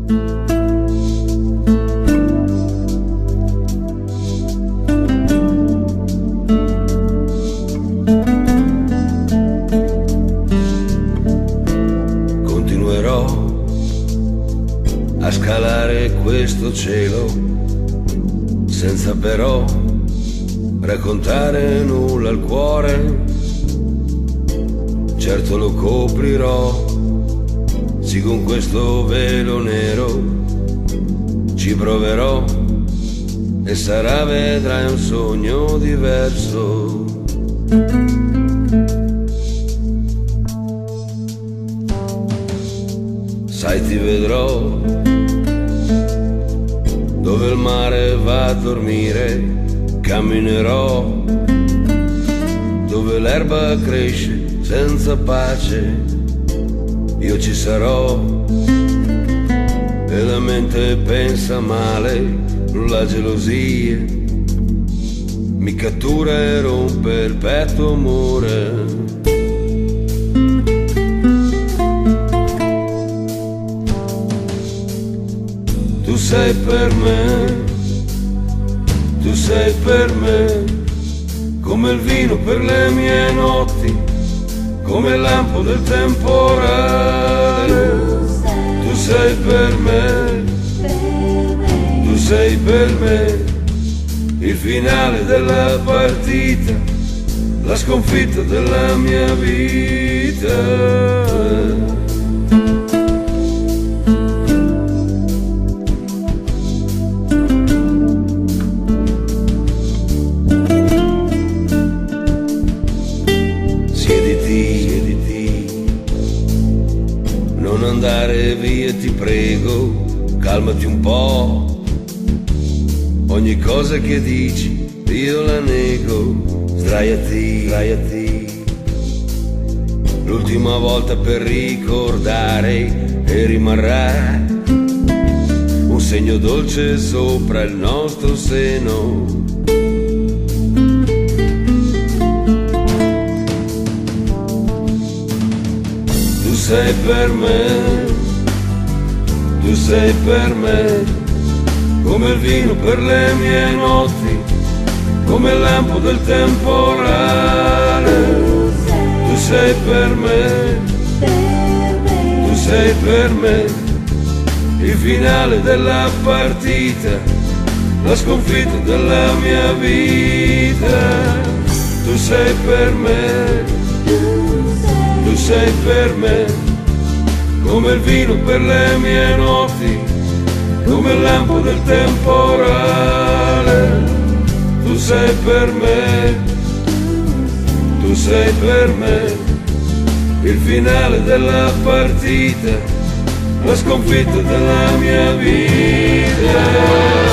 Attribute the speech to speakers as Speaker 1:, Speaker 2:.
Speaker 1: A scalare questo cielo senza però raccontare nulla al cuore. Certo lo coprirò, sì, con questo velo nero ci proverò e sarà, vedrai, un sogno diverso. Sai, ti vedrò dove il mare va a dormire, camminerò dove l'erba cresce senza pace, io ci sarò e la mente pensa male, la gelosia mi cattura e rompe il petto, amore. Tu sei per me, tu sei per me, come il vino per le mie notti, come il lampo del temporale. Tu sei per me, tu sei per me, il finale della partita, la sconfitta della mia vita. Non andare via, ti prego, calmati un po'. Ogni cosa che dici io la nego. Sdraiati, sdraiati. L'ultima volta per ricordare, e rimarrà un segno dolce sopra il nostro seno. Tu sei per me, tu sei per me, come il vino per le mie notti, come il lampo del temporale. Tu sei per me, tu sei per me, il finale della partita, la sconfitta della mia vita. Tu sei per me, tu sei per me, come il vino per le mie notti, come il lampo del temporale. Tu sei per me, tu sei per me, il finale della partita, la sconfitta della mia vita.